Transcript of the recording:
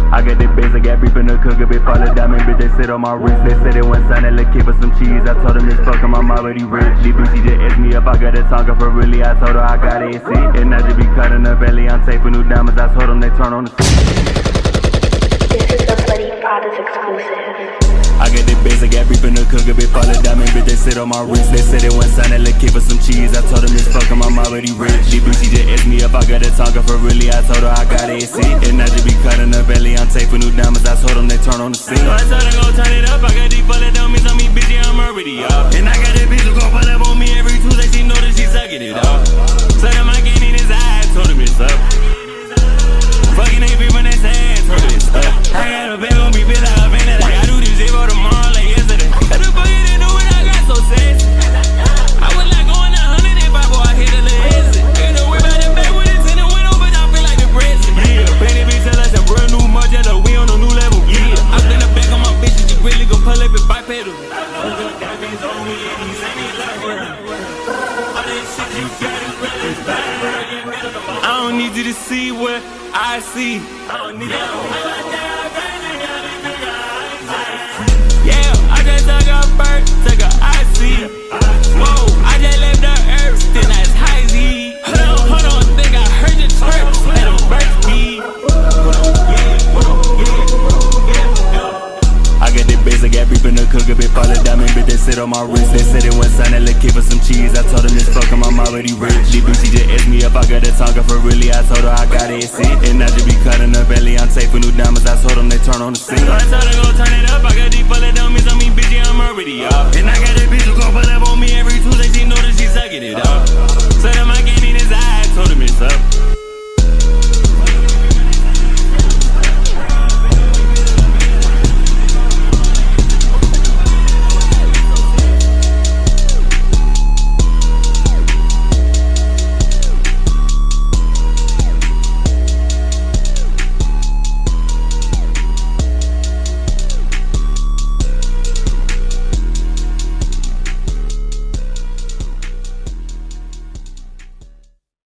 I got that bass, I got beef in the cooker, bitch, fall a diamond, bitch, they sit on my wrist. They said they went sign that little kid for some cheese. I told them this fuck him, I'm already rich. These bitch, she just asked me if I got a tongue for really. I told her I got AC. And I just be cutting her belly, I'm taping new diamonds. I told them they turn on the This is the Bloody Prods exclusive. I got that bass, I got beef in the cooker, bitch, fall a diamond, bitch, they sit on my wrist. They said they went sign that little kid for some cheese. I told them this fuck him, I'm already rich. These bitch, she just asked me if I got a tongue for really. I told her I got AC. And I just be cutting her belly, I'm taping new diamonds. I told them they turn on the scene. So I told her go turn it up, I got these bullet dummies on me, bitch, yeah, I'm already up. And I got that bitch who gon' pull up on me every Tuesday, she know that she sucking it up. So them I can't in his eye, I told him it's up. Fucking ain't people they say, I told him it's up. I got a bag on me, bitch, like a van, like I do this zero tomorrow, like yesterday. How the fuck you didn't know when I got so sexy? I was like going 100 if I go, I hit a little exit. Ain't no way about the back with it in the window, but I feel like the president. Yeah, painted bitch, tell us a brand new Margiela, we on a new level. Yeah, I been the back on my bitches, you really gon' pull up and bipedal. I don't need you to see what I see. Yeah, I just took a bird, took a IC. Whoa, I just left the earth, still that's high Z. Hold on, think I heard the chirps, let them birds be. I got that bass, I got beef in the cooker, bitch, fall a diamond, bitch, they sit on my wrist. They said they went sign that little kid for some cheese. I told them this fuck him, I'm already rich. These bitch, she just asked me if I got a tongue for really. I told her I got AC. And I just be cutting her belly, I'm taping new diamonds. I told them they turn on the scene. So I told her go turn it up, I got these bullet dummies on me, bitch, yeah, I'm already up. And I got that bitch who gon' pull up on me every Tuesday, she know that she sucking it up. So them I can't in his eye, I told him it's up.